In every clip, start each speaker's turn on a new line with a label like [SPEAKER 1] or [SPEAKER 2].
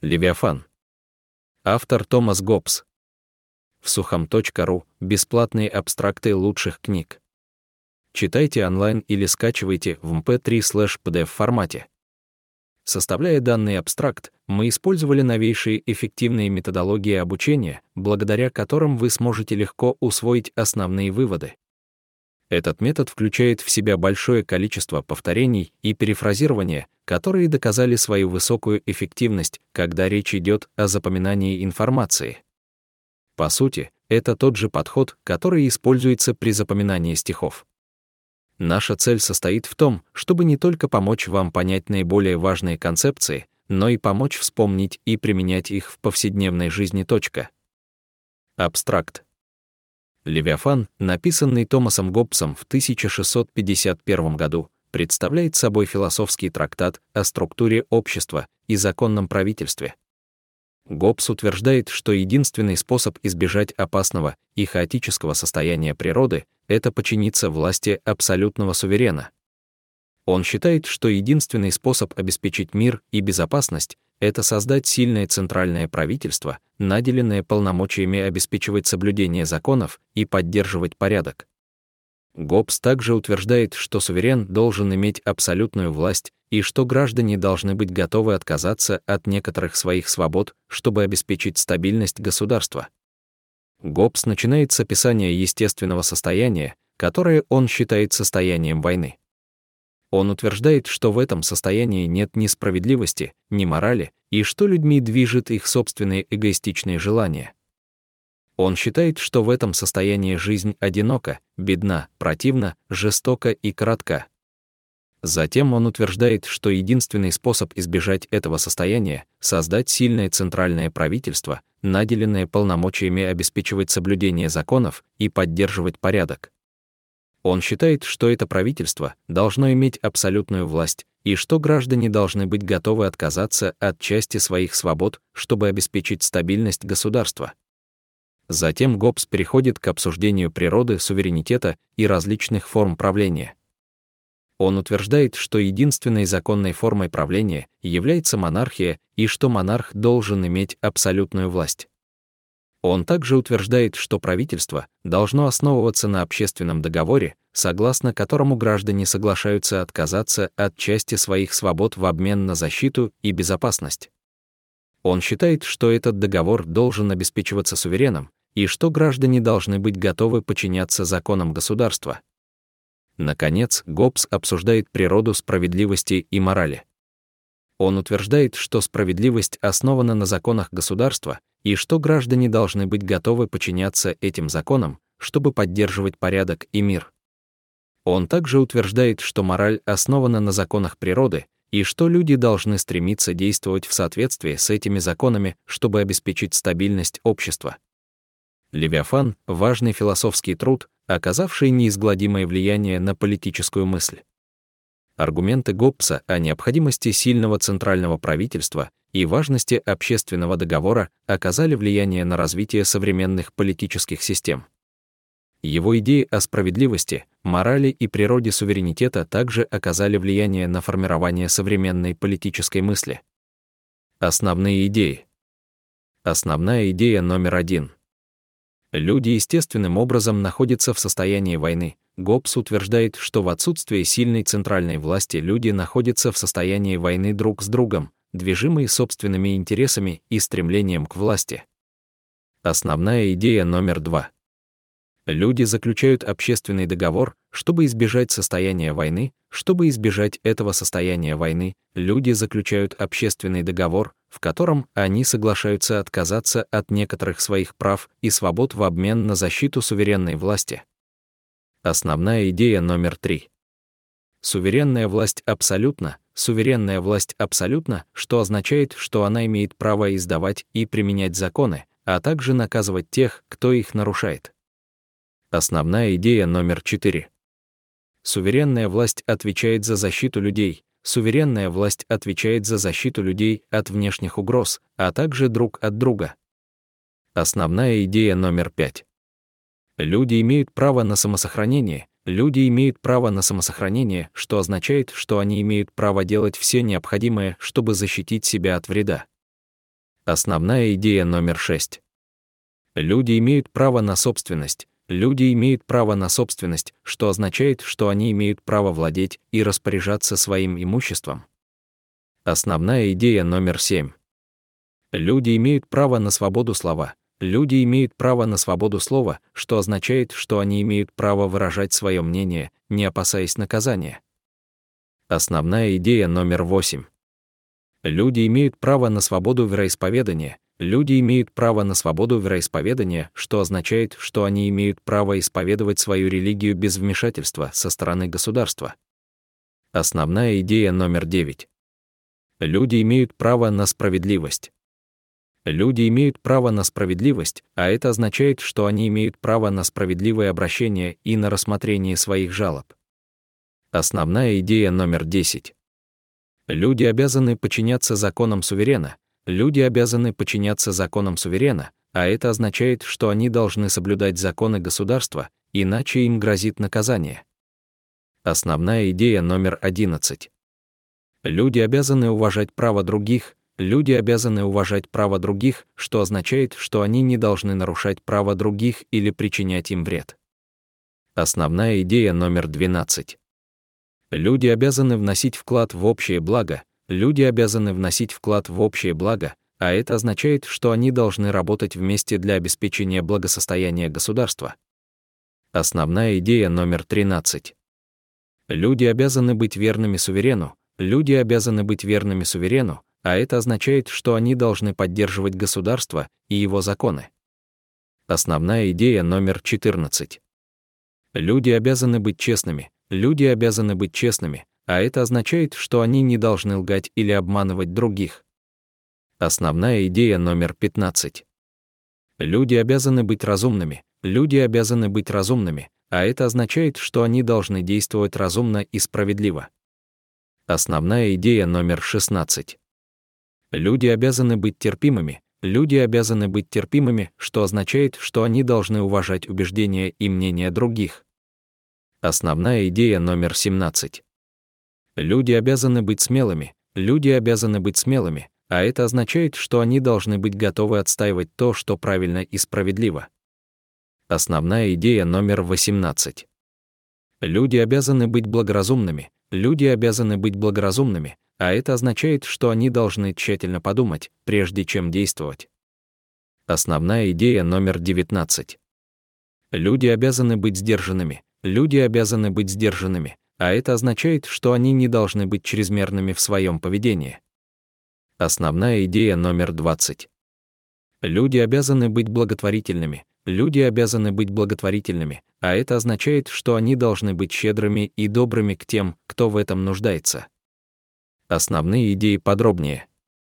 [SPEAKER 1] Левиафан. Автор Томас Гоббс. В сухом.ру бесплатные абстракты лучших книг. Читайте онлайн или скачивайте в mp3/pdf формате. Составляя данный абстракт, мы использовали новейшие эффективные методологии обучения, благодаря которым вы сможете легко усвоить основные выводы. Этот метод включает в себя большое количество повторений и перефразирования, которые доказали свою высокую эффективность, когда речь идет о запоминании информации. По сути, это тот же подход, который используется при запоминании стихов. Наша цель состоит в том, чтобы не только помочь вам понять наиболее важные концепции, но и помочь вспомнить и применять их в повседневной жизни. Абстракт. Левиафан, написанный Томасом Гоббсом в 1651 году, представляет собой философский трактат о структуре общества и законном правительстве. Гоббс утверждает, что единственный способ избежать опасного и хаотического состояния природы — это подчиниться власти абсолютного суверена. Он считает, что единственный способ обеспечить мир и безопасность — это создать сильное центральное правительство, наделенное полномочиями обеспечивать соблюдение законов и поддерживать порядок. Гоббс также утверждает, что суверен должен иметь абсолютную власть и что граждане должны быть готовы отказаться от некоторых своих свобод, чтобы обеспечить стабильность государства. Гоббс начинает с описания естественного состояния, которое он считает состоянием войны. Он утверждает, что в этом состоянии нет ни справедливости, ни морали, и что людьми движет их собственные эгоистичные желания. Он считает, что в этом состоянии жизнь одинока, бедна, противна, жестока и коротка. Затем он утверждает, что единственный способ избежать этого состояния — создать сильное центральное правительство, наделенное полномочиями обеспечивать соблюдение законов и поддерживать порядок. Он считает, что это правительство должно иметь абсолютную власть и что граждане должны быть готовы отказаться от части своих свобод, чтобы обеспечить стабильность государства. Затем Гоббс переходит к обсуждению природы, суверенитета и различных форм правления. Он утверждает, что единственной законной формой правления является монархия и что монарх должен иметь абсолютную власть. Он также утверждает, что правительство должно основываться на общественном договоре, согласно которому граждане соглашаются отказаться от части своих свобод в обмен на защиту и безопасность. Он считает, что этот договор должен обеспечиваться сувереном и что граждане должны быть готовы подчиняться законам государства. Наконец, Гоббс обсуждает природу справедливости и морали. Он утверждает, что справедливость основана на законах государства и что граждане должны быть готовы подчиняться этим законам, чтобы поддерживать порядок и мир. Он также утверждает, что мораль основана на законах природы и что люди должны стремиться действовать в соответствии с этими законами, чтобы обеспечить стабильность общества. Левиафан — важный философский труд, оказавший неизгладимое влияние на политическую мысль. Аргументы Гоббса о необходимости сильного центрального правительства и важности общественного договора оказали влияние на развитие современных политических систем. Его идеи о справедливости, морали и природе суверенитета также оказали влияние на формирование современной политической мысли. Основные идеи. Основная идея номер 1. Люди естественным образом находятся в состоянии войны. Гоббс утверждает, что в отсутствие сильной центральной власти люди находятся в состоянии войны друг с другом, движимые собственными интересами и стремлением к власти. Основная идея номер 2. Люди заключают общественный договор, чтобы избежать состояния войны. Чтобы избежать этого состояния войны, люди заключают общественный договор, в котором они соглашаются отказаться от некоторых своих прав и свобод в обмен на защиту суверенной власти. Основная идея номер 3. Суверенная власть абсолютна. Суверенная власть абсолютна, что означает, что она имеет право издавать и применять законы, а также наказывать тех, кто их нарушает. Основная идея номер 4. Суверенная власть отвечает за защиту людей. Суверенная власть отвечает за защиту людей от внешних угроз, а также друг от друга. Основная идея номер 5. Люди имеют право на самосохранение. Люди имеют право на самосохранение, что означает, что они имеют право делать все необходимое, чтобы защитить себя от вреда. Основная идея номер 6. Люди имеют право на собственность. Люди имеют право на собственность, что означает, что они имеют право владеть и распоряжаться своим имуществом. Основная идея номер 7. Люди имеют право на свободу слова. Люди имеют право на свободу слова, что означает, что они имеют право выражать свое мнение, не опасаясь наказания. Основная идея номер 8. Люди имеют право на свободу вероисповедания. Люди имеют право на свободу вероисповедания, что означает, что они имеют право исповедовать свою религию без вмешательства со стороны государства. Основная идея номер 9. Люди имеют право на справедливость. Люди имеют право на справедливость, а это означает, что они имеют право на справедливое обращение и на рассмотрение своих жалоб. Основная идея номер 10. Люди обязаны подчиняться законам суверена. Люди обязаны подчиняться законам суверена, а это означает, что они должны соблюдать законы государства, иначе им грозит наказание. Основная идея номер 11. Люди обязаны уважать право других. Люди обязаны уважать право других, что означает, что они не должны нарушать право других или причинять им вред. Основная идея номер 12. Люди обязаны вносить вклад в общее благо. Люди обязаны вносить вклад в общее благо, а это означает, что они должны работать вместе для обеспечения благосостояния государства. Основная идея номер 13. Люди обязаны быть верными суверену. Люди обязаны быть верными суверену, а это означает, что они должны поддерживать государство и его законы. Основная идея номер 14. Люди обязаны быть честными. Люди обязаны быть честными, а это означает, что они не должны лгать или обманывать других. Основная идея номер 15. Люди обязаны быть разумными. Люди обязаны быть разумными, а это означает, что они должны действовать разумно и справедливо. Основная идея номер 16. Люди обязаны быть терпимыми. Люди обязаны быть терпимыми, что означает, что они должны уважать убеждения и мнения других. Основная идея номер 17. Люди обязаны быть смелыми. Люди обязаны быть смелыми, а это означает, что они должны быть готовы отстаивать то, что правильно и справедливо. Основная идея номер 18. Люди обязаны быть благоразумными. Люди обязаны быть благоразумными, а это означает, что они должны тщательно подумать, прежде чем действовать. Основная идея номер 19. Люди обязаны быть сдержанными. Люди обязаны быть сдержанными, а это означает, что они не должны быть чрезмерными в своем поведении. Основная идея номер 20. Люди обязаны быть благотворительными. Люди обязаны быть благотворительными, а это означает, что они должны быть щедрыми и добрыми к тем, кто в этом нуждается. Основные идеи подробнее.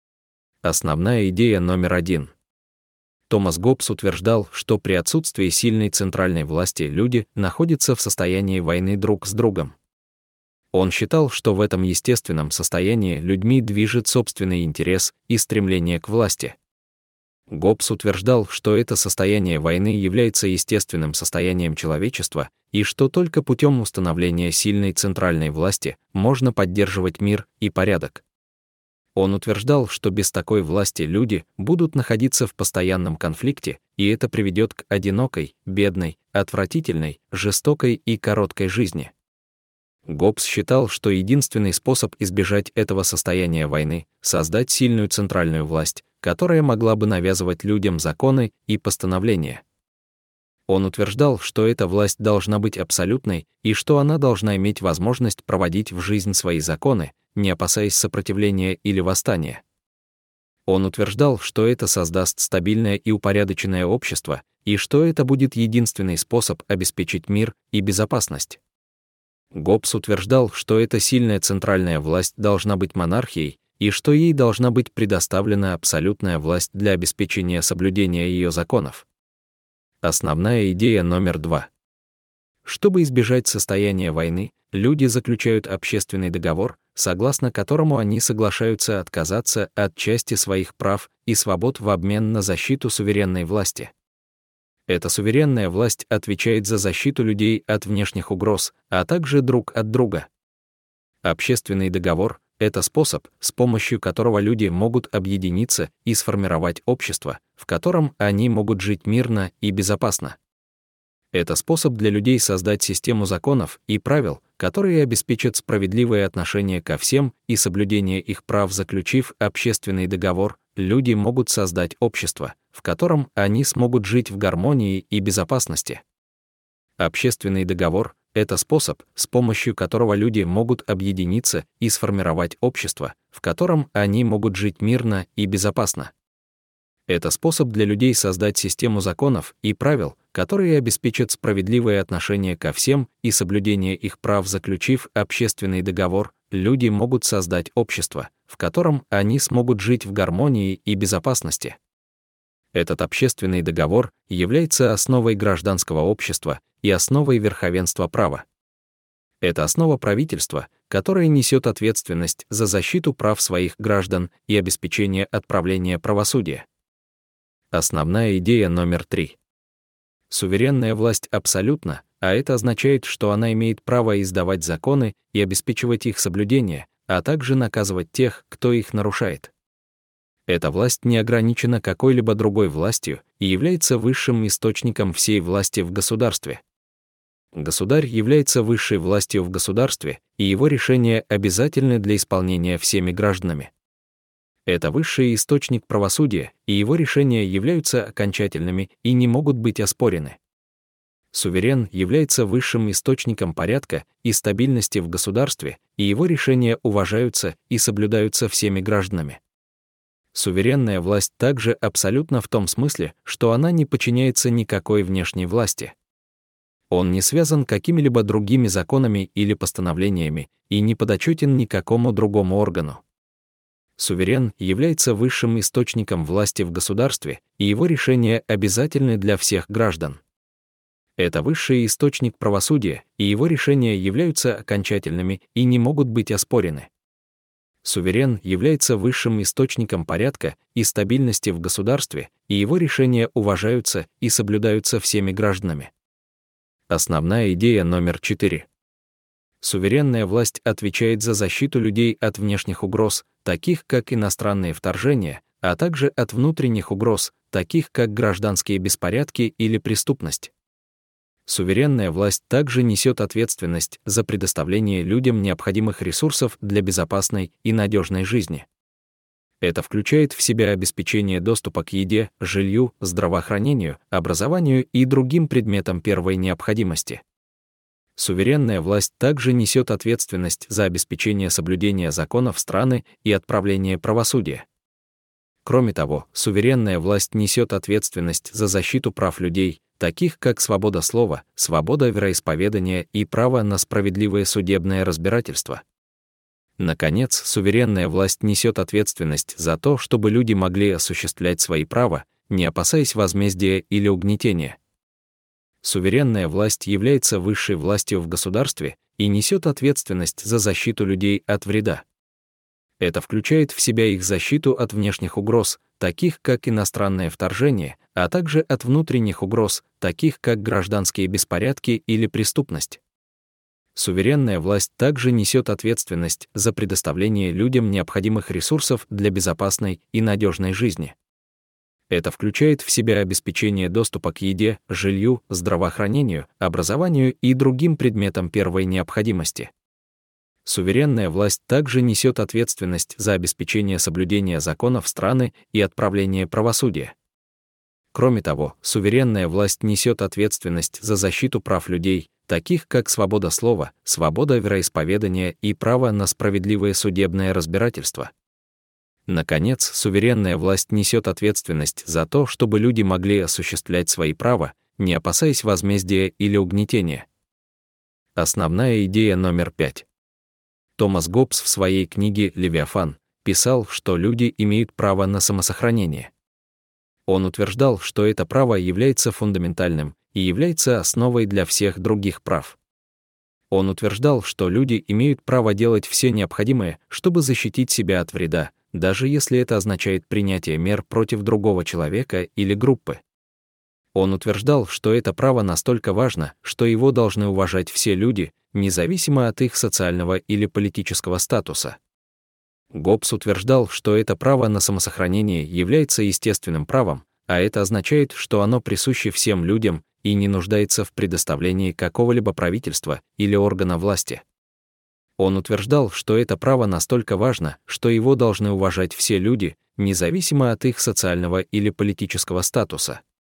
[SPEAKER 1] Основная идея номер 1. Томас Гоббс утверждал, что при отсутствии сильной центральной власти люди находятся в состоянии войны друг с другом. Он считал, что в этом естественном состоянии людьми движет собственный интерес и стремление к власти. Гоббс утверждал, что это состояние войны является естественным состоянием человечества и что только путем установления сильной центральной власти можно поддерживать мир и порядок. Он утверждал, что без такой власти люди будут находиться в постоянном конфликте, и это приведет к одинокой, бедной, отвратительной, жестокой и короткой жизни. Гоббс считал, что единственный способ избежать этого состояния войны — создать сильную центральную власть, которая могла бы навязывать людям законы и постановления. Он утверждал, что эта власть должна быть абсолютной и что она должна иметь возможность проводить в жизнь свои законы, не опасаясь сопротивления или восстания. Он утверждал, что это создаст стабильное и упорядоченное общество, и что это будет единственный способ обеспечить мир и безопасность. Гоббс утверждал, что эта сильная центральная власть должна быть монархией, и что ей должна быть предоставлена абсолютная власть для обеспечения соблюдения ее законов. Основная идея номер 2. Чтобы избежать состояния войны, люди заключают общественный договор, согласно которому они соглашаются отказаться от части своих прав и свобод в обмен на защиту суверенной власти. Эта суверенная власть отвечает за защиту людей от внешних угроз, а также друг от друга. Общественный договор — это способ, с помощью которого люди могут объединиться и сформировать общество, в котором они могут жить мирно и безопасно. Это способ для людей создать систему законов и правил, которые обеспечат справедливое отношение ко всем и соблюдение их прав. Заключив общественный договор, люди могут создать общество, в котором они смогут жить в гармонии и безопасности. Общественный договор — это способ, с помощью которого люди могут объединиться и сформировать общество, в котором они могут жить мирно и безопасно. Это способ для людей создать систему законов и правил, которые обеспечат справедливое отношение ко всем и соблюдение их прав. Заключив общественный договор, люди могут создать общество, в котором они смогут жить в гармонии и безопасности. Этот общественный договор является основой гражданского общества и основой верховенства права. Это основа правительства, которое несет ответственность за защиту прав своих граждан и обеспечение отправления правосудия. Основная идея номер 3. Суверенная власть абсолютна, а это означает, что она имеет право издавать законы и обеспечивать их соблюдение, а также наказывать тех, кто их нарушает. Эта власть не ограничена какой-либо другой властью и является высшим источником всей власти в государстве. Государь является высшей властью в государстве, и его решения обязательны для исполнения всеми гражданами. Это высший источник правосудия, и его решения являются окончательными и не могут быть оспорены. Суверен является высшим источником порядка и стабильности в государстве, и его решения уважаются и соблюдаются всеми гражданами. Суверенная власть также абсолютна в том смысле, что она не подчиняется никакой внешней власти. Он не связан какими-либо другими законами или постановлениями и не подотчетен никакому другому органу. Суверен является высшим источником власти в государстве, и его решения обязательны для всех граждан. Это высший источник правосудия, и его решения являются окончательными и не могут быть оспорены. Суверен является высшим источником порядка и стабильности в государстве, и его решения уважаются и соблюдаются всеми гражданами. Основная идея номер 4. Суверенная власть отвечает за защиту людей от внешних угроз, таких как иностранные вторжения, а также от внутренних угроз, таких как гражданские беспорядки или преступность. Суверенная власть также несет ответственность за предоставление людям необходимых ресурсов для безопасной и надежной жизни. Это включает в себя обеспечение доступа к еде, жилью, здравоохранению, образованию и другим предметам первой необходимости. Суверенная власть также несет ответственность за обеспечение соблюдения законов страны и отправление правосудия. Кроме того, суверенная власть несет ответственность за защиту прав людей, таких как свобода слова, свобода вероисповедания и право на справедливое судебное разбирательство. Наконец, суверенная власть несет ответственность за то, чтобы люди могли осуществлять свои права, не опасаясь возмездия или угнетения. Суверенная власть является высшей властью в государстве и несет ответственность за защиту людей от вреда. Это включает в себя их защиту от внешних угроз, таких как иностранное вторжение, а также от внутренних угроз, таких как гражданские беспорядки или преступность. Суверенная власть также несет ответственность за предоставление людям необходимых ресурсов для безопасной и надежной жизни. Это включает в себя обеспечение доступа к еде, жилью, здравоохранению, образованию и другим предметам первой необходимости. Суверенная власть также несет ответственность за обеспечение соблюдения законов страны и отправление правосудия. Кроме того, суверенная власть несет ответственность за защиту прав людей, таких как свобода слова, свобода вероисповедания и право на справедливое судебное разбирательство. Наконец, суверенная власть несет ответственность за то, чтобы люди могли осуществлять свои права, не опасаясь возмездия или угнетения. Основная идея номер 5. Томас Гоббс в своей книге «Левиафан» писал, что люди имеют право на самосохранение. Он утверждал, что это право является фундаментальным и является основой для всех других прав. Он утверждал, что люди имеют право делать все необходимое, чтобы защитить себя от вреда, даже если это означает принятие мер против другого человека или группы. Он утверждал, что это право настолько важно, что его должны уважать все люди, независимо от их социального или политического статуса. Гоббс утверждал, что это право на самосохранение является естественным правом, а это означает, что оно присуще всем людям и не нуждается в предоставлении какого-либо правительства или органа власти. Он утверждал, что это право настолько важно, что его должны уважать все люди, независимо от их социального или политического статуса.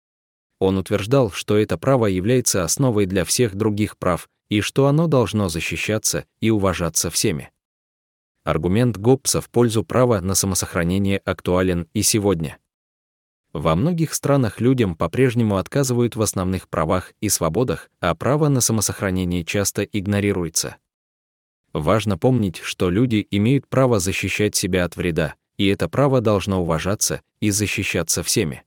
[SPEAKER 1] Он утверждал, что это право является основой для всех других прав и что оно должно защищаться и уважаться всеми. Аргумент Гоббса в пользу права на самосохранение актуален и сегодня. Во многих странах людям по-прежнему отказывают в основных правах и свободах, а право на самосохранение часто игнорируется. Важно помнить, что люди имеют право защищать себя от вреда, и это право должно уважаться и защищаться всеми.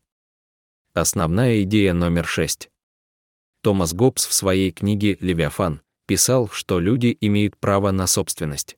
[SPEAKER 1] Основная идея номер 6. Томас Гоббс в своей книге «Левиафан» писал, что люди имеют право на собственность.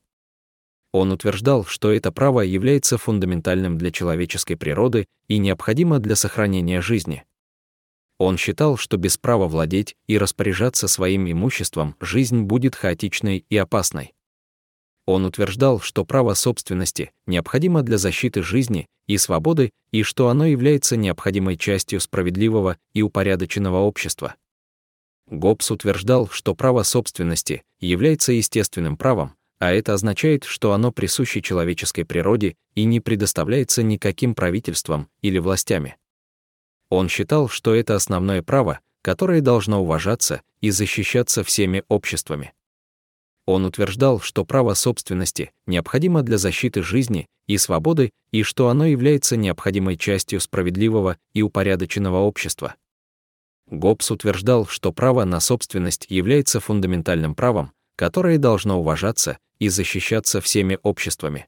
[SPEAKER 1] Он утверждал, что это право является фундаментальным для человеческой природы и необходимо для сохранения жизни. Он считал, что без права владеть и распоряжаться своим имуществом жизнь будет хаотичной и опасной. Он утверждал, что право собственности необходимо для защиты жизни и свободы и что оно является необходимой частью справедливого и упорядоченного общества. Гоббс утверждал, что право собственности является естественным правом, а это означает, что оно присуще человеческой природе и не предоставляется никаким правительством или властями. Он считал, что это основное право, которое должно уважаться и защищаться всеми обществами. Он утверждал, что право собственности необходимо для защиты жизни и свободы и что оно является необходимой частью справедливого и упорядоченного общества. Гоббс утверждал, что право на собственность является фундаментальным правом, которое должно уважаться и защищаться всеми обществами.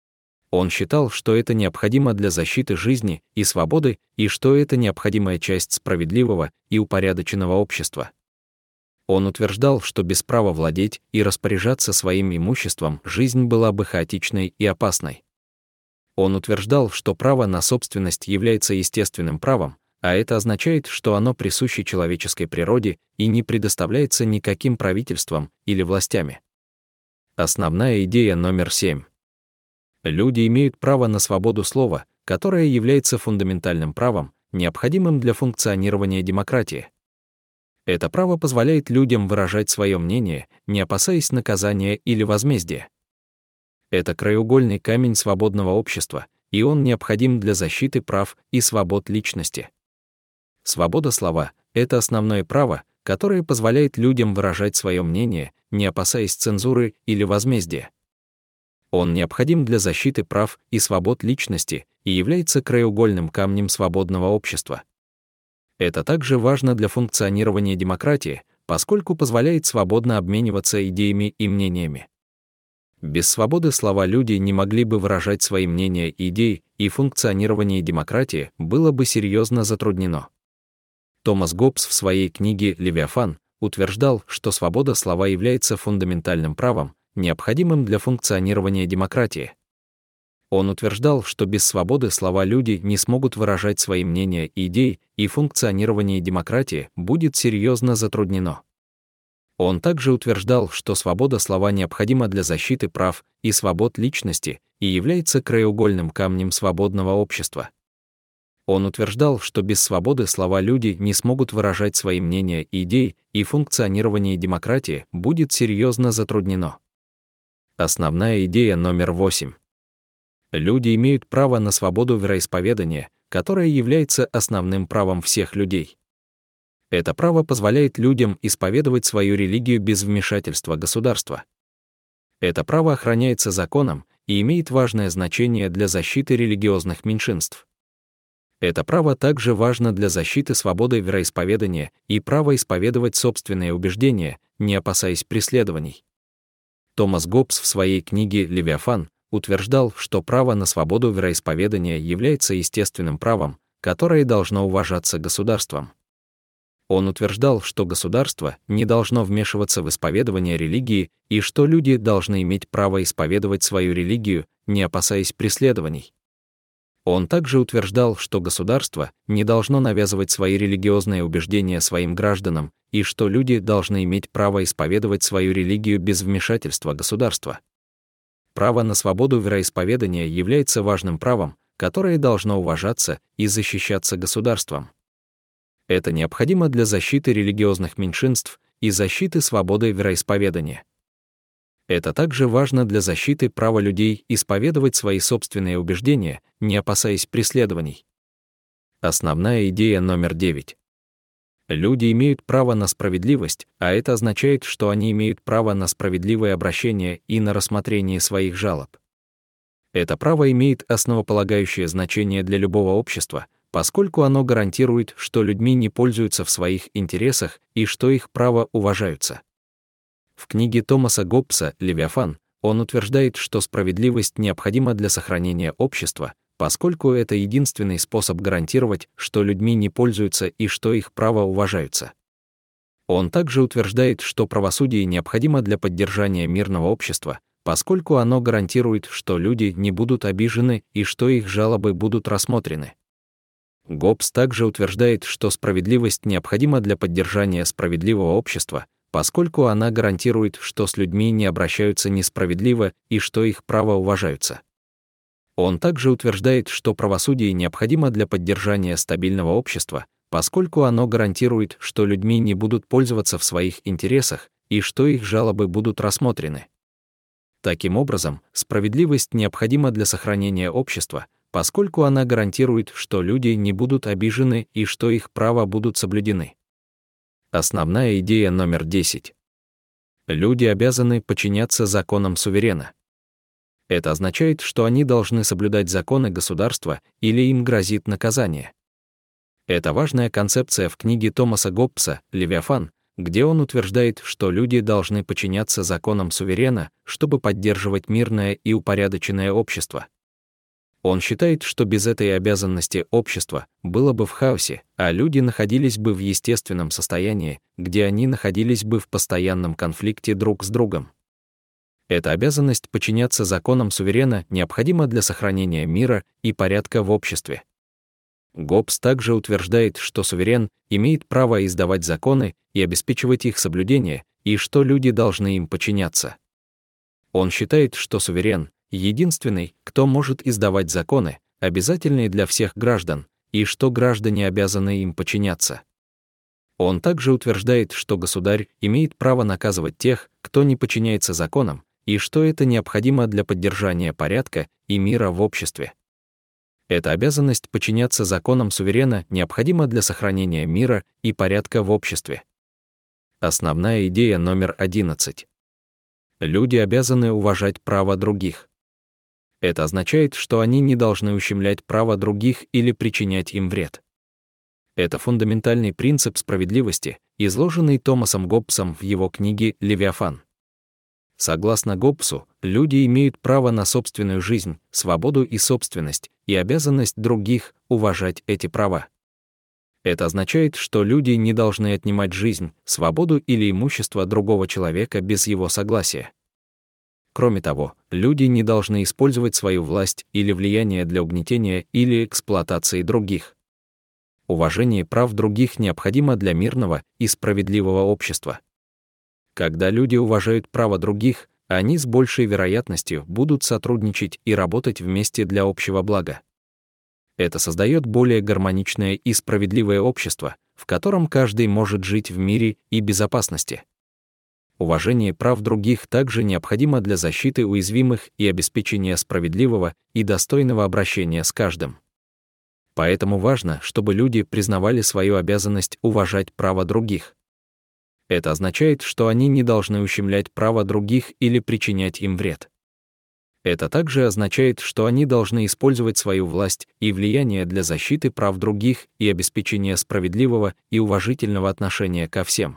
[SPEAKER 1] Он считал, что это необходимо для защиты жизни и свободы и что это необходимая часть справедливого и упорядоченного общества. Он утверждал, что без права владеть и распоряжаться своим имуществом жизнь была бы хаотичной и опасной. Он утверждал, что право на собственность является естественным правом, а это означает, что оно присуще человеческой природе и не предоставляется никаким правительством или властями. Основная идея номер 7. Люди имеют право на свободу слова, которое является фундаментальным правом, необходимым для функционирования демократии. Это право позволяет людям выражать свое мнение, не опасаясь наказания или возмездия. Это краеугольный камень свободного общества, и он необходим для защиты прав и свобод личности. Свобода слова — это основное право, которое позволяет людям выражать свое мнение, не опасаясь цензуры или возмездия. Он необходим для защиты прав и свобод личности и является краеугольным камнем свободного общества. Это также важно для функционирования демократии, поскольку позволяет свободно обмениваться идеями и мнениями. Без свободы слова люди не могли бы выражать свои мнения и идеи, и функционирование демократии было бы серьезно затруднено. Томас Гоббс в своей книге «Левиафан» утверждал, что свобода слова является фундаментальным правом, необходимым для функционирования демократии. Он утверждал, что без свободы слова люди не смогут выражать свои мнения и идеи, и функционирование демократии будет серьезно затруднено. Он также утверждал, что свобода слова необходима для защиты прав и свобод личности и является краеугольным камнем свободного общества. Он утверждал, что без свободы слова люди не смогут выражать свои мнения и идеи, и функционирование демократии будет серьезно затруднено. Основная идея номер 8. Люди имеют право на свободу вероисповедания, которое является основным правом всех людей. Это право позволяет людям исповедовать свою религию без вмешательства государства. Это право охраняется законом и имеет важное значение для защиты религиозных меньшинств. Это право также важно для защиты свободы вероисповедания и права исповедовать собственные убеждения, не опасаясь преследований. Томас Гоббс в своей книге «Левиафан» утверждал, что право на свободу вероисповедания является естественным правом, которое должно уважаться государством. Он утверждал, что государство не должно вмешиваться в исповедование религии и что люди должны иметь право исповедовать свою религию, не опасаясь преследований. Он также утверждал, что государство не должно навязывать свои религиозные убеждения своим гражданам и что люди должны иметь право исповедовать свою религию без вмешательства государства. Право на свободу вероисповедания является важным правом, которое должно уважаться и защищаться государством. Это необходимо для защиты религиозных меньшинств и защиты свободы вероисповедания. Это также важно для защиты права людей исповедовать свои собственные убеждения, не опасаясь преследований. Основная идея номер 9. Люди имеют право на справедливость, а это означает, что они имеют право на справедливое обращение и на рассмотрение своих жалоб. Это право имеет основополагающее значение для любого общества, поскольку оно гарантирует, что людьми не пользуются в своих интересах и что их права уважаются. В книге Томаса Гоббса «Левиафан» он утверждает, что справедливость необходима для сохранения общества, поскольку это единственный способ гарантировать, что людьми не пользуются и что их права уважаются. Он также утверждает, что правосудие необходимо для поддержания мирного общества, поскольку оно гарантирует, что люди не будут обижены и что их жалобы будут рассмотрены. Гоббс также утверждает, что справедливость необходима для поддержания справедливого общества, поскольку она гарантирует, что с людьми не обращаются несправедливо и что их права уважаются. Он также утверждает, что правосудие необходимо для поддержания стабильного общества, поскольку оно гарантирует, что людьми не будут пользоваться в своих интересах и что их жалобы будут рассмотрены. Таким образом, справедливость необходима для сохранения общества, поскольку она гарантирует, что люди не будут обижены и что их права будут соблюдены. Основная идея номер 10. Люди обязаны подчиняться законам суверена. Это означает, что они должны соблюдать законы государства или им грозит наказание. Это важная концепция в книге Томаса Гоббса «Левиафан», где он утверждает, что люди должны подчиняться законам суверена, чтобы поддерживать мирное и упорядоченное общество. Он считает, что без этой обязанности общество было бы в хаосе, а люди находились бы в естественном состоянии, где они находились бы в постоянном конфликте друг с другом. Эта обязанность подчиняться законам суверена необходима для сохранения мира и порядка в обществе. Гоббс также утверждает, что суверен имеет право издавать законы и обеспечивать их соблюдение, и что люди должны им подчиняться. Он считает, что суверен — единственный, кто может издавать законы, обязательные для всех граждан, и что граждане обязаны им подчиняться. Он также утверждает, что государь имеет право наказывать тех, кто не подчиняется законам, и что это необходимо для поддержания порядка и мира в обществе. Эта обязанность подчиняться законам суверена необходима для сохранения мира и порядка в обществе. Основная идея номер 11. Люди обязаны уважать право других. Это означает, что они не должны ущемлять право других или причинять им вред. Это фундаментальный принцип справедливости, изложенный Томасом Гоббсом в его книге «Левиафан». Согласно Гоббсу, люди имеют право на собственную жизнь, свободу и собственность, и обязанность других уважать эти права. Это означает, что люди не должны отнимать жизнь, свободу или имущество другого человека без его согласия. Кроме того, люди не должны использовать свою власть или влияние для угнетения или эксплуатации других. Уважение прав других необходимо для мирного и справедливого общества. Когда люди уважают право других, они с большей вероятностью будут сотрудничать и работать вместе для общего блага. Это создает более гармоничное и справедливое общество, в котором каждый может жить в мире и безопасности. Уважение прав других также необходимо для защиты уязвимых и обеспечения справедливого и достойного обращения с каждым. Поэтому важно, чтобы люди признавали свою обязанность уважать право других. Это означает, что они не должны ущемлять право других или причинять им вред. Это также означает, что они должны использовать свою власть и влияние для защиты прав других и обеспечения справедливого и уважительного отношения ко всем.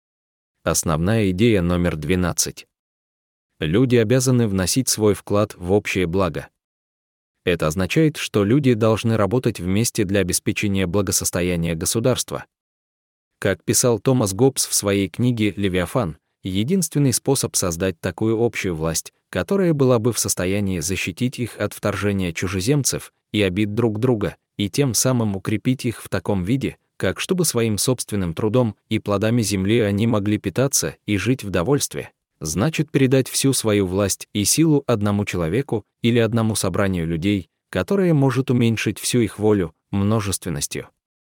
[SPEAKER 1] Основная идея номер 12. Люди обязаны вносить свой вклад в общее благо. Это означает, что люди должны работать вместе для обеспечения благосостояния государства. Как писал Томас Гоббс в своей книге «Левиафан», единственный способ создать такую общую власть, которая была бы в состоянии защитить их от вторжения чужеземцев и обид друг друга, и тем самым укрепить их в таком виде, как чтобы своим собственным трудом и плодами земли они могли питаться и жить в довольстве. значит передать всю свою власть и силу одному человеку или одному собранию людей, которое может уменьшить всю их волю множественностью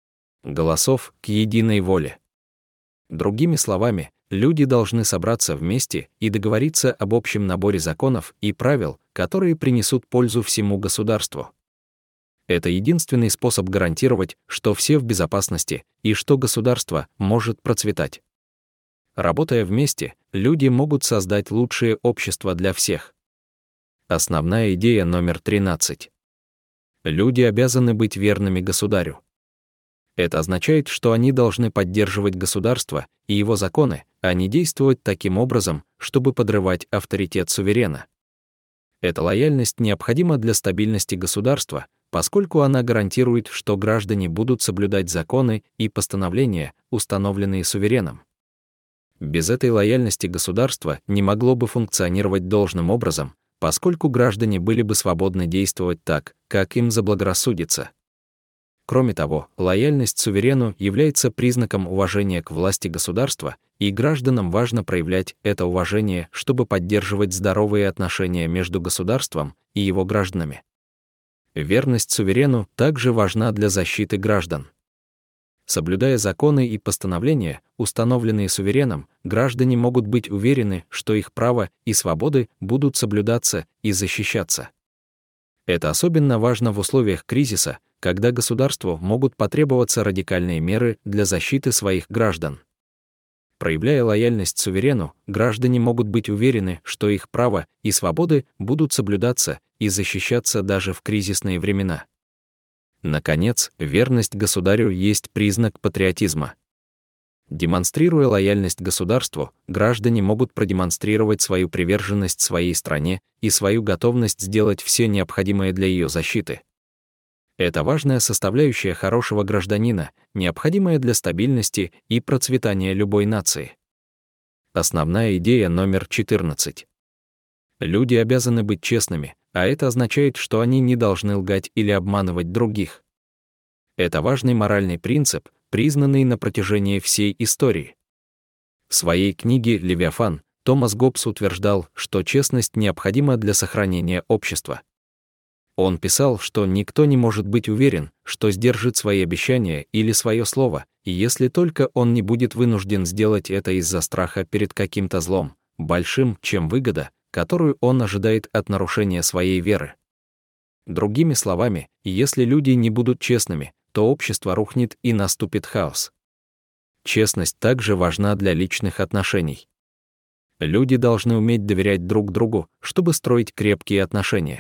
[SPEAKER 1] голосов к единой воле. Другими словами, люди должны собраться вместе и договориться об общем наборе законов и правил, которые принесут пользу всему государству. Это единственный способ гарантировать, что все в безопасности и что государство может процветать. Работая вместе, люди могут создать лучшее общество для всех. Основная идея номер 13. Люди обязаны быть верными государю. Это означает, что они должны поддерживать государство и его законы, а не действовать таким образом, чтобы подрывать авторитет суверена. Эта лояльность необходима для стабильности государства, поскольку она гарантирует, что граждане будут соблюдать законы и постановления, установленные сувереном. Без этой лояльности государство не могло бы функционировать должным образом, поскольку граждане были бы свободны действовать так, как им заблагорассудится. Кроме того, лояльность суверену является признаком уважения к власти государства, и гражданам важно проявлять это уважение, чтобы поддерживать здоровые отношения между государством и его гражданами. Верность суверену также важна для защиты граждан. Соблюдая законы и постановления, установленные сувереном, граждане могут быть уверены, что их права и свободы будут соблюдаться и защищаться. Это особенно важно в условиях кризиса, когда государству могут потребоваться радикальные меры для защиты своих граждан. Проявляя лояльность суверену, граждане могут быть уверены, что их права и свободы будут соблюдаться и защищаться даже в кризисные времена. Наконец, верность государю есть признак патриотизма. Демонстрируя лояльность государству, граждане могут продемонстрировать свою приверженность своей стране и свою готовность сделать все необходимое для ее защиты. Это важная составляющая хорошего гражданина, необходимая для стабильности и процветания любой нации. Основная идея номер 14. Люди обязаны быть честными, а это означает, что они не должны лгать или обманывать других. Это важный моральный принцип, признанный на протяжении всей истории. В своей книге «Левиафан» Томас Гоббс утверждал, что честность необходима для сохранения общества. Он писал, что никто не может быть уверен, что сдержит свои обещания или свое слово, если только он не будет вынужден сделать это из-за страха перед каким-то злом, большим, чем выгода, которую он ожидает от нарушения своей веры. Другими словами, если люди не будут честными, то общество рухнет и наступит хаос. Честность также важна для личных отношений. Люди должны уметь доверять друг другу, чтобы строить крепкие отношения.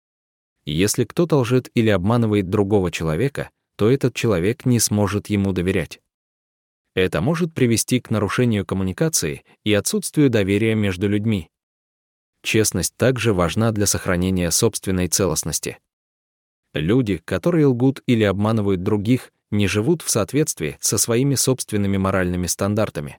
[SPEAKER 1] Если кто-то лжет или обманывает другого человека, то этот человек не сможет ему доверять. Это может привести к нарушению коммуникации и отсутствию доверия между людьми. Честность также важна для сохранения собственной целостности. Люди, которые лгут или обманывают других, не живут в соответствии со своими собственными моральными стандартами.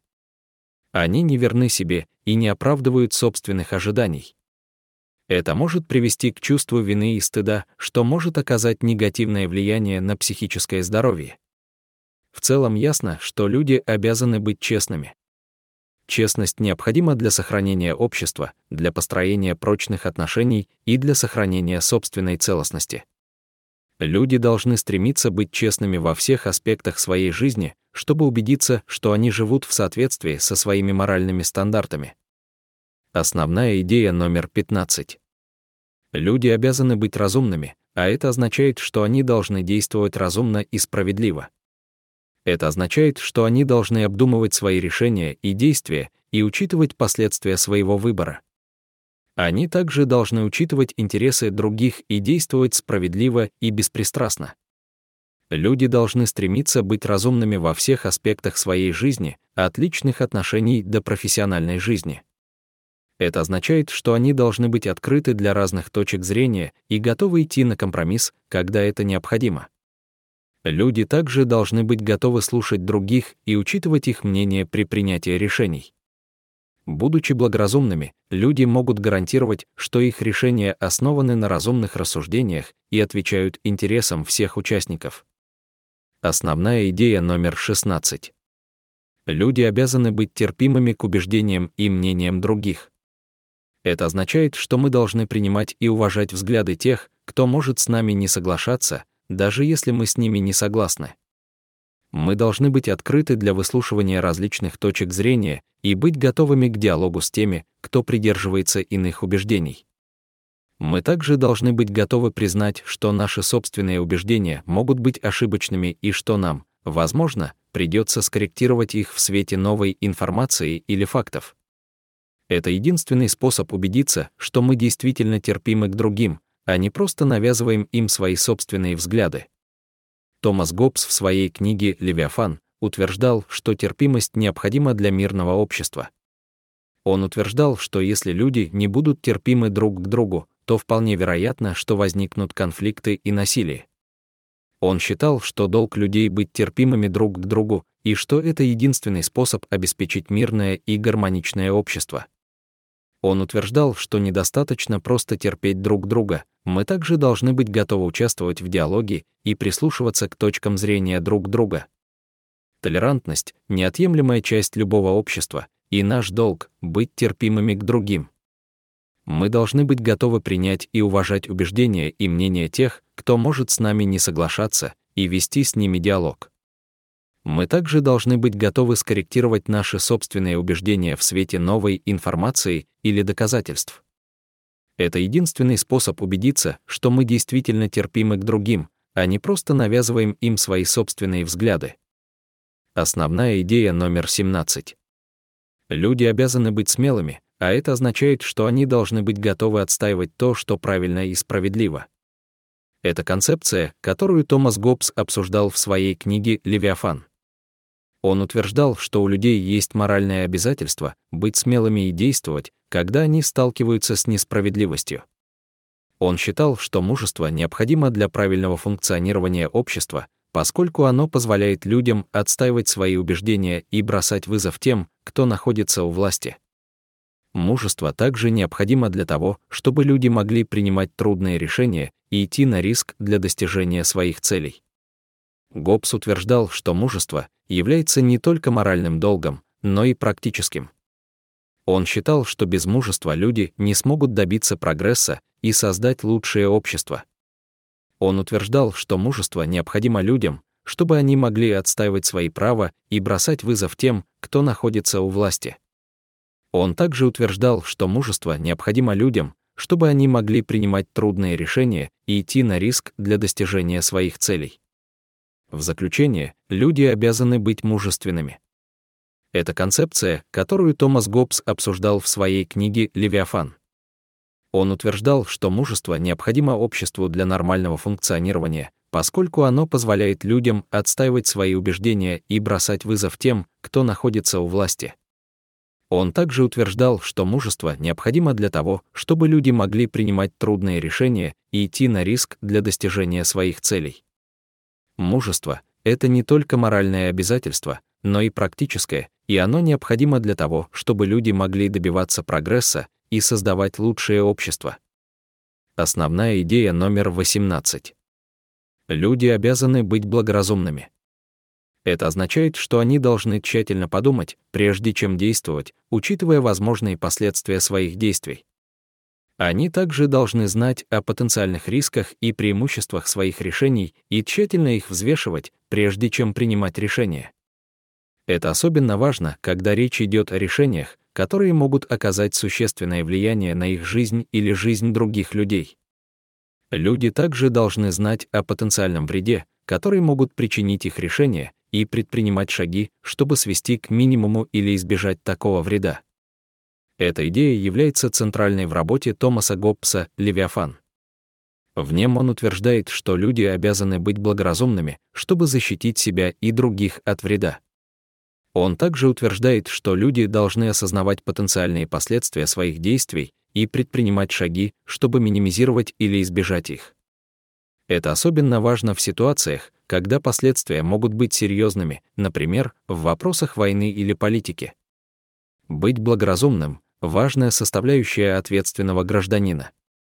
[SPEAKER 1] Они не верны себе и не оправдывают собственных ожиданий. Это может привести к чувству вины и стыда, что может оказать негативное влияние на психическое здоровье. В целом ясно, что люди обязаны быть честными. Честность необходима для сохранения общества, для построения прочных отношений и для сохранения собственной целостности. Люди должны стремиться быть честными во всех аспектах своей жизни, чтобы убедиться, что они живут в соответствии со своими моральными стандартами. Основная идея номер 15. Люди обязаны быть разумными, а это означает, что они должны действовать разумно и справедливо. Это означает, что они должны обдумывать свои решения и действия и учитывать последствия своего выбора. Они также должны учитывать интересы других и действовать справедливо и беспристрастно. Люди должны стремиться быть разумными во всех аспектах своей жизни, от личных отношений до профессиональной жизни. Это означает, что они должны быть открыты для разных точек зрения и готовы идти на компромисс, когда это необходимо. Люди также должны быть готовы слушать других и учитывать их мнение при принятии решений. Будучи благоразумными, люди могут гарантировать, что их решения основаны на разумных рассуждениях и отвечают интересам всех участников. Основная идея номер 16. Люди обязаны быть терпимыми к убеждениям и мнениям других. Это означает, что мы должны принимать и уважать взгляды тех, кто может с нами не соглашаться, даже если мы с ними не согласны. Мы должны быть открыты для выслушивания различных точек зрения и быть готовыми к диалогу с теми, кто придерживается иных убеждений. Мы также должны быть готовы признать, что наши собственные убеждения могут быть ошибочными и что нам, возможно, придется скорректировать их в свете новой информации или фактов. Это единственный способ убедиться, что мы действительно терпимы к другим, а не просто навязываем им свои собственные взгляды. Томас Гоббс в своей книге «Левиафан» утверждал, что терпимость необходима для мирного общества. Он утверждал, что если люди не будут терпимы друг к другу, то вполне вероятно, что возникнут конфликты и насилие. Он считал, что долг людей быть терпимыми друг к другу, и что это единственный способ обеспечить мирное и гармоничное общество. Он утверждал, что недостаточно просто терпеть друг друга, мы также должны быть готовы участвовать в диалоге и прислушиваться к точкам зрения друг друга. Толерантность — неотъемлемая часть любого общества, и наш долг — быть терпимыми к другим. Мы должны быть готовы принять и уважать убеждения и мнения тех, кто может с нами не соглашаться, и вести с ними диалог. Мы также должны быть готовы скорректировать наши собственные убеждения в свете новой информации или доказательств. Это единственный способ убедиться, что мы действительно терпимы к другим, а не просто навязываем им свои собственные взгляды. Основная идея номер 17. Люди обязаны быть смелыми, а это означает, что они должны быть готовы отстаивать то, что правильно и справедливо. Это концепция, которую Томас Гоббс обсуждал в своей книге «Левиафан». Он утверждал, что у людей есть моральное обязательство быть смелыми и действовать, когда они сталкиваются с несправедливостью. Он считал, что мужество необходимо для правильного функционирования общества, поскольку оно позволяет людям отстаивать свои убеждения и бросать вызов тем, кто находится у власти. Мужество также необходимо для того, чтобы люди могли принимать трудные решения и идти на риск для достижения своих целей. Гоббс утверждал, что мужество является не только моральным долгом, но и практическим. Он считал, что без мужества люди не смогут добиться прогресса и создать лучшее общество. Он утверждал, что мужество необходимо людям, чтобы они могли отстаивать свои права и бросать вызов тем, кто находится у власти. Он также утверждал, что мужество необходимо людям, чтобы они могли принимать трудные решения и идти на риск для достижения своих целей. В заключение, люди обязаны быть мужественными. Это концепция, которую Томас Гоббс обсуждал в своей книге «Левиафан». Он утверждал, что мужество необходимо обществу для нормального функционирования, поскольку оно позволяет людям отстаивать свои убеждения и бросать вызов тем, кто находится у власти. Он также утверждал, что мужество необходимо для того, чтобы люди могли принимать трудные решения и идти на риск для достижения своих целей. Мужество — это не только моральное обязательство, но и практическое, и оно необходимо для того, чтобы люди могли добиваться прогресса и создавать лучшее общество. Основная идея номер 18. Люди обязаны быть благоразумными. Это означает, что они должны тщательно подумать, прежде чем действовать, учитывая возможные последствия своих действий. Они также должны знать о потенциальных рисках и преимуществах своих решений и тщательно их взвешивать, прежде чем принимать решения. Это особенно важно, когда речь идет о решениях, которые могут оказать существенное влияние на их жизнь или жизнь других людей. Люди также должны знать о потенциальном вреде, который могут причинить их решения, и предпринимать шаги, чтобы свести к минимуму или избежать такого вреда. Эта идея является центральной в работе Томаса Гоббса «Левиафан». В нем он утверждает, что люди обязаны быть благоразумными, чтобы защитить себя и других от вреда. Он также утверждает, что люди должны осознавать потенциальные последствия своих действий и предпринимать шаги, чтобы минимизировать или избежать их. Это особенно важно в ситуациях, когда последствия могут быть серьезными, например, в вопросах войны или политики. Быть благоразумным — важная составляющая ответственного гражданина.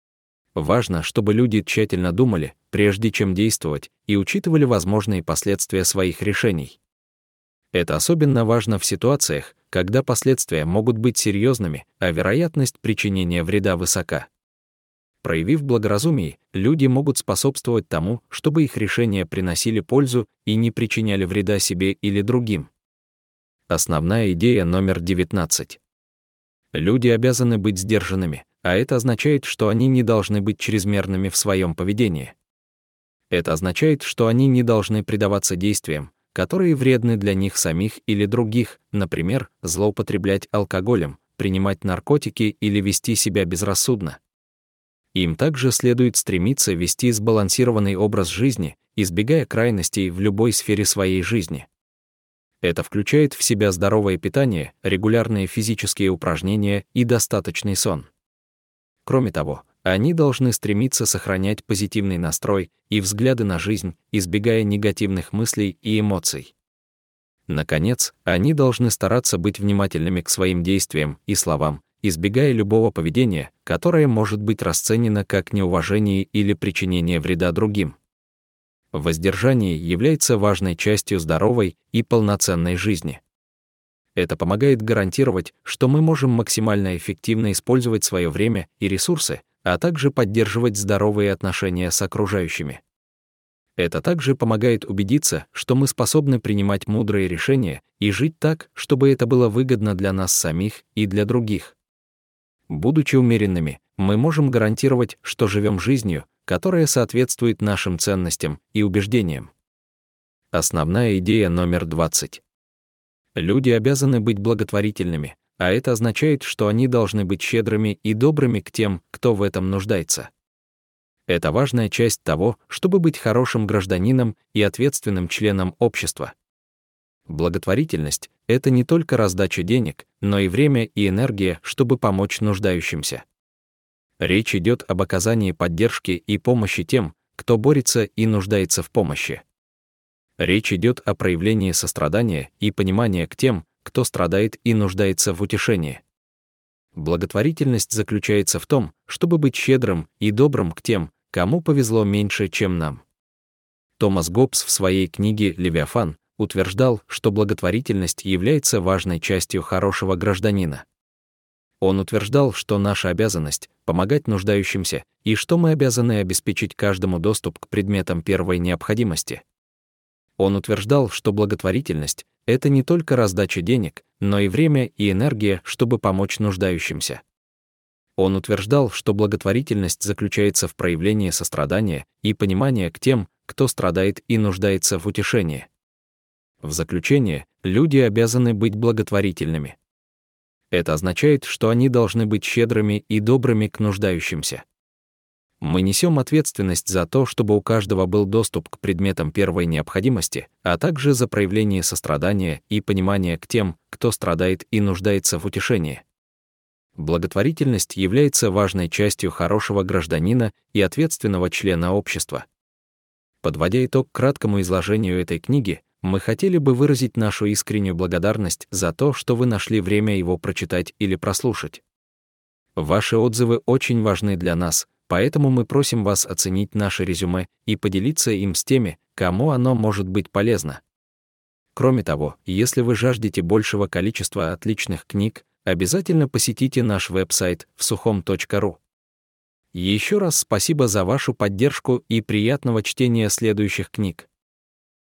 [SPEAKER 1] Важно, чтобы люди тщательно думали, прежде чем действовать, и учитывали возможные последствия своих решений. Это особенно важно в ситуациях, когда последствия могут быть серьезными, а вероятность причинения вреда высока. Проявив благоразумие, люди могут способствовать тому, чтобы их решения приносили пользу и не причиняли вреда себе или другим. Основная идея номер 19. Люди обязаны быть сдержанными, а это означает, что они не должны быть чрезмерными в своем поведении. Это означает, что они не должны предаваться действиям, которые вредны для них самих или других, например, злоупотреблять алкоголем, принимать наркотики или вести себя безрассудно. Им также следует стремиться вести сбалансированный образ жизни, избегая крайностей в любой сфере своей жизни. Это включает в себя здоровое питание, регулярные физические упражнения и достаточный сон. Кроме того, они должны стремиться сохранять позитивный настрой и взгляды на жизнь, избегая негативных мыслей и эмоций. Наконец, они должны стараться быть внимательными к своим действиям и словам, избегая любого поведения, которое может быть расценено как неуважение или причинение вреда другим. Воздержание является важной частью здоровой и полноценной жизни. Это помогает гарантировать, что мы можем максимально эффективно использовать свое время и ресурсы, а также поддерживать здоровые отношения с окружающими. Это также помогает убедиться, что мы способны принимать мудрые решения и жить так, чтобы это было выгодно для нас самих и для других. Будучи умеренными, мы можем гарантировать, что живем жизнью, которая соответствует нашим ценностям и убеждениям. Основная идея номер 20. Люди обязаны быть благотворительными, а это означает, что они должны быть щедрыми и добрыми к тем, кто в этом нуждается. Это важная часть того, чтобы быть хорошим гражданином и ответственным членом общества. Благотворительность — это не только раздача денег, но и время и энергия, чтобы помочь нуждающимся. Речь идет об оказании поддержки и помощи тем, кто борется и нуждается в помощи. Речь идет о проявлении сострадания и понимания к тем, кто страдает и нуждается в утешении. Благотворительность заключается в том, чтобы быть щедрым и добрым к тем, кому повезло меньше, чем нам. Томас Гоббс в своей книге «Левиафан» утверждал, что благотворительность является важной частью хорошего гражданина. Он утверждал, что наша обязанность — помогать нуждающимся, и что мы обязаны обеспечить каждому доступ к предметам первой необходимости. Он утверждал, что благотворительность — это не только раздача денег, но и время и энергия, чтобы помочь нуждающимся. Он утверждал, что благотворительность заключается в проявлении сострадания и понимания к тем, кто страдает и нуждается в утешении. В заключение, люди обязаны быть благотворительными. Это означает, что они должны быть щедрыми и добрыми к нуждающимся. Мы несем ответственность за то, чтобы у каждого был доступ к предметам первой необходимости, а также за проявление сострадания и понимания к тем, кто страдает и нуждается в утешении. Благотворительность является важной частью хорошего гражданина и ответственного члена общества. Подводя итог краткому изложению этой книги, мы хотели бы выразить нашу искреннюю благодарность за то, что вы нашли время его прочитать или прослушать. Ваши отзывы очень важны для нас, поэтому мы просим вас оценить наше резюме и поделиться им с теми, кому оно может быть полезно. Кроме того, если вы жаждете большего количества отличных книг, обязательно посетите наш веб-сайт всухом.ру. Еще раз спасибо за вашу поддержку и приятного чтения следующих книг.